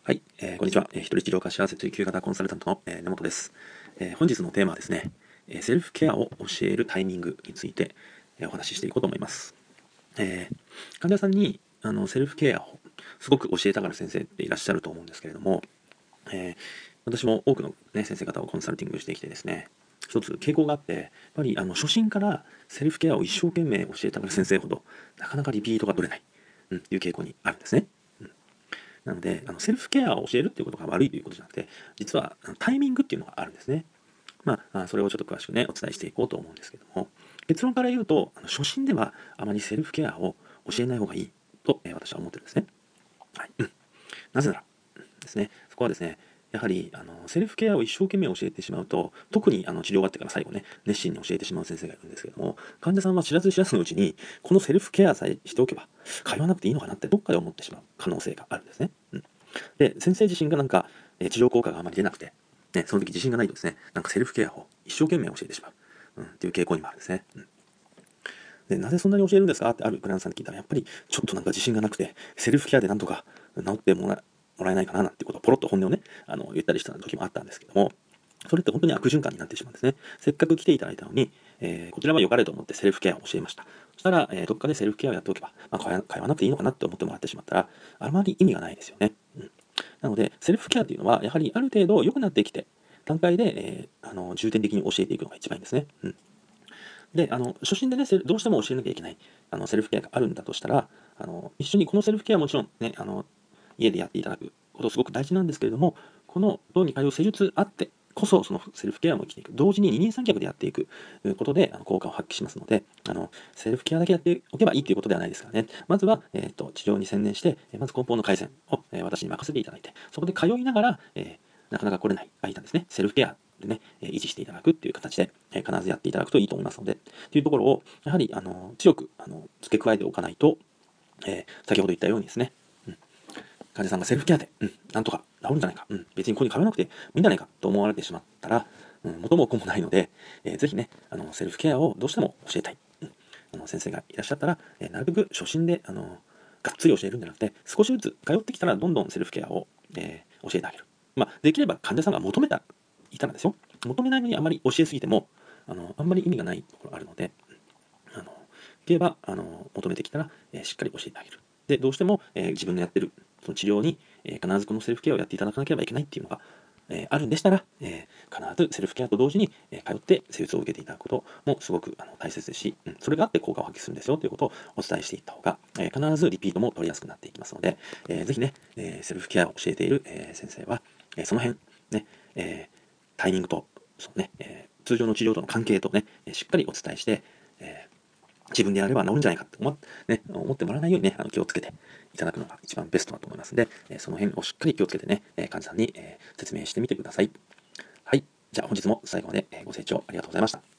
はい、こんにちは。一人治療家幸せ追求型コンサルタントの、根本です。本日のテーマはですね、セルフケアを教えるタイミングについて、お話ししていこうと思います。患者さんにセルフケアをすごく教えたがる先生っていらっしゃると思うんですけれども、私も多くの、先生方をコンサルティングしてきてですね、一つ傾向があって、やっぱり初心からセルフケアを一生懸命教えたがる先生ほどなかなかリピートが取れない、という傾向にあるんですね。なので、セルフケアを教えるっていうことが悪いということじゃなくて、実はタイミングっていうのがあるんですね。それをちょっと詳しくね、お伝えしていこうと思うんですけども、結論から言うと、初心ではあまりセルフケアを教えない方がいいと、私は思ってるんですね。はい。なぜならですね、そこはですね、やはりセルフケアを一生懸命教えてしまうと、特に治療終わってから最後ね、熱心に教えてしまう先生がいるんですけども、患者さんは知らず知らずのうちに、このセルフケアさえしておけば、通わなくていいのかなってどっかで思ってしまう可能性があるんですね。で、先生自身が治療効果があまり出なくて、その時自信がないとですね、セルフケアを一生懸命教えてしまう、っていう傾向にもあるんですね。で、なぜそんなに教えるんですかってあるクライアントさんに聞いたら、やっぱりちょっと自信がなくて、セルフケアでなんとか治ってもらえないかななんてことをポロッと本音をね、言ったりした時もあったんですけども、それって本当に悪循環になってしまうんですね。せっかく来ていただいたのに、こちらは良かれと思ってセルフケアを教えました。そしたら、どっかでセルフケアをやっておけば、通わなくていいのかなって思ってもらってしまったら、あまり意味がないですよね。なので、セルフケアというのは、やはりある程度良くなってきて、段階で、重点的に教えていくのが一番いいんですね。で、初心でね、どうしても教えなきゃいけない、セルフケアがあるんだとしたら、一緒にこのセルフケアはもちろんね、家でやっていただくことすごく大事なんですけれども、この道に通う施術あってこそ、そのセルフケアも生きていく。同時に二人三脚でやっていくことで、効果を発揮しますので、セルフケアだけやっておけばいいということではないですからね。まずは、治療に専念して、まず根本の改善を、私に任せていただいて、そこで通いながら、なかなか来れない間ですね、セルフケアでね、維持していただくっていう形で、必ずやっていただくといいと思いますので、というところを、やはり、強く、付け加えておかないと、先ほど言ったようにですね、患者さんがセルフケアで、なんとか治るんじゃないか、別にここに通わなくてもいいんじゃないかと思われてしまったら、元も子もないので、ぜひね、セルフケアをどうしても教えたい、先生がいらっしゃったら、なるべく初心で、がっつり教えるんじゃなくて、少しずつ通ってきたらどんどんセルフケアを、教えてあげる。できれば患者さんが求めたいたらですよ。求めないのにあまり教えすぎても、あんまり意味がないところがあるので、できれば求めてきたら、しっかり教えてあげる。で、どうしても、自分のやってるその治療に、必ずこのセルフケアをやっていただかなければいけないっていうのが、あるんでしたら、必ずセルフケアと同時に、通って施術を受けていただくこともすごく大切ですし、それがあって効果を発揮するんですよということをお伝えしていった方が、必ずリピートも取りやすくなっていきますので、ぜひね、セルフケアを教えている、先生は、その辺、ね、タイミングとその、ね通常の治療との関係とね、しっかりお伝えして、自分でやれば治るんじゃないかって思ってもらわないようにね、気をつけていただくのが一番ベストだと思いますので、その辺をしっかり気をつけてね、患者さんに、説明してみてください。はい。じゃあ本日も最後までご清聴ありがとうございました。